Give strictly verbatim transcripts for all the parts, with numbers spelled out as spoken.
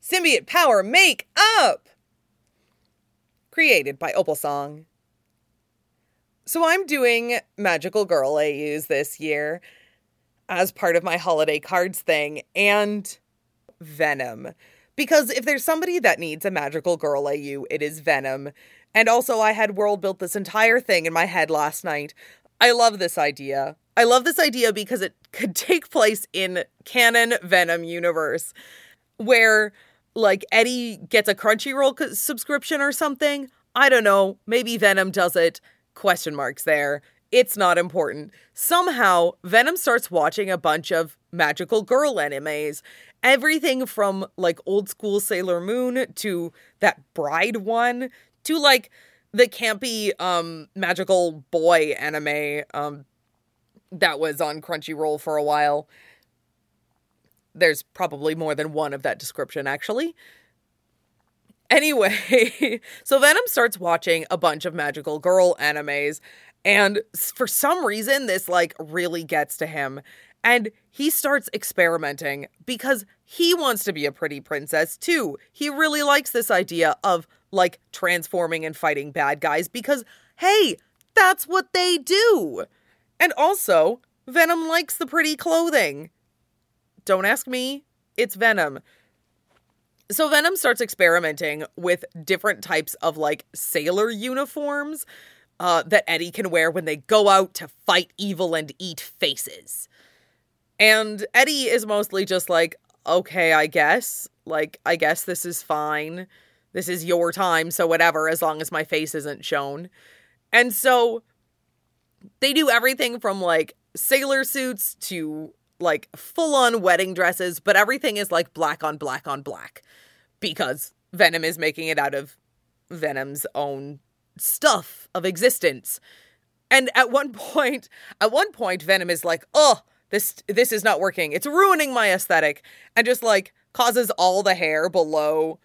Symbiote Power Make Up! Created by Opal Song. So I'm doing Magical Girl A Us this year as part of my holiday cards thing, and Venom. Because if there's somebody that needs a Magical Girl A U, it is Venom. And also, I had world built this entire thing in my head last night. I love this idea. I love this idea because it could take place in canon Venom universe, where, like, Eddie gets a Crunchyroll co- subscription or something. I don't know. Maybe Venom does it. Question marks there. It's not important. Somehow, Venom starts watching a bunch of magical girl animes. Everything from, like, old school Sailor Moon to that Bride one to, like, the campy um, magical boy anime um, that was on Crunchyroll for a while. There's probably more than one of that description, actually. Anyway, so Venom starts watching a bunch of magical girl animes, and for some reason, this, like, really gets to him. And he starts experimenting because he wants to be a pretty princess, too. He really likes this idea of, like, transforming and fighting bad guys because, hey, that's what they do. And also, Venom likes the pretty clothing. Don't ask me. It's Venom. So Venom starts experimenting with different types of, like, sailor uniforms uh, that Eddie can wear when they go out to fight evil and eat faces. And Eddie is mostly just like, okay, I guess. Like, I guess this is fine. This is your time, so whatever, as long as my face isn't shown. And so they do everything from, like, sailor suits to, like, full-on wedding dresses, but everything is, like, black on black on black. Because Venom is making it out of Venom's own stuff of existence. And at one point, at one point, Venom is like, oh, this, this is not working. It's ruining my aesthetic. And just, like, causes all the hair below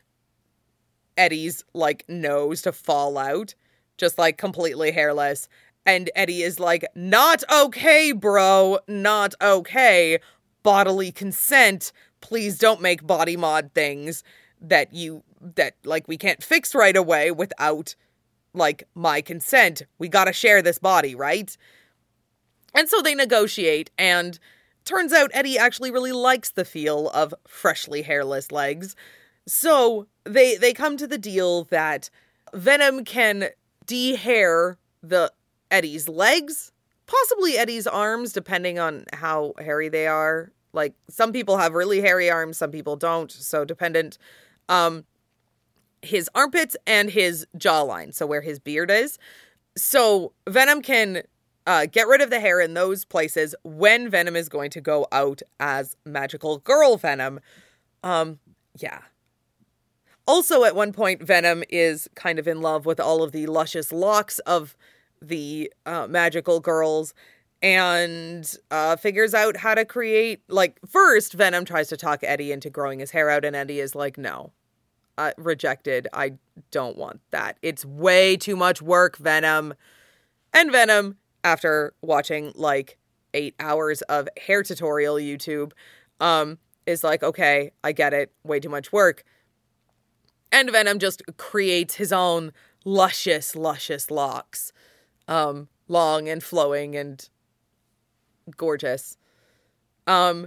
Eddie's, like, nose to fall out. Just, like, completely hairless. And Eddie is like, not okay, bro. Not okay. Bodily consent. Please don't make body mod things that you, that, like, we can't fix right away without, like, my consent. We gotta share this body, right? And so they negotiate, and turns out Eddie actually really likes the feel of freshly hairless legs. So they, they come to the deal that Venom can de-hair the Eddie's legs, possibly Eddie's arms, depending on how hairy they are. Like, some people have really hairy arms, some people don't, so dependent. Um, his armpits and his jawline, so where his beard is. So Venom can uh, get rid of the hair in those places when Venom is going to go out as magical girl Venom. Um, yeah. Also, at one point, Venom is kind of in love with all of the luscious locks of the uh, magical girls, and uh, figures out how to create, like, first, Venom tries to talk Eddie into growing his hair out, and Eddie is like, no, uh, rejected, I don't want that. It's way too much work, Venom. And Venom, after watching, like, eight hours of hair tutorial YouTube, um, is like, okay, I get it, way too much work. And Venom just creates his own luscious, luscious locks. Um, long and flowing and gorgeous. Um,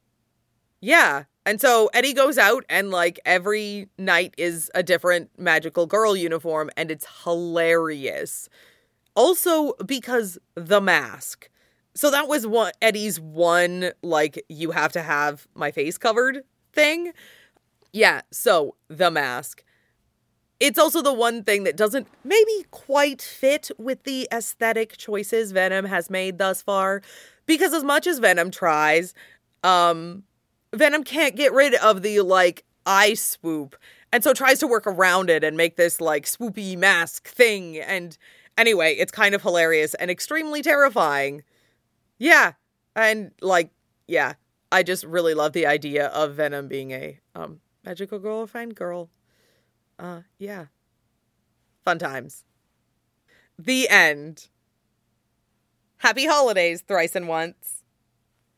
yeah. And so Eddie goes out and, like, every night is a different magical girl uniform, and it's hilarious. Also because the mask. So that was what Eddie's one, like, you have to have my face covered thing. Yeah, so the mask. It's also the one thing that doesn't maybe quite fit with the aesthetic choices Venom has made thus far. Because as much as Venom tries, um, Venom can't get rid of the, like, eye swoop. And so tries to work around it and make this, like, swoopy mask thing. And anyway, it's kind of hilarious and extremely terrifying. Yeah. And, like, yeah. I just really love the idea of Venom being a um, magical girlfriend girl. Uh, yeah. Fun times. The end. Happy holidays, thrice and once.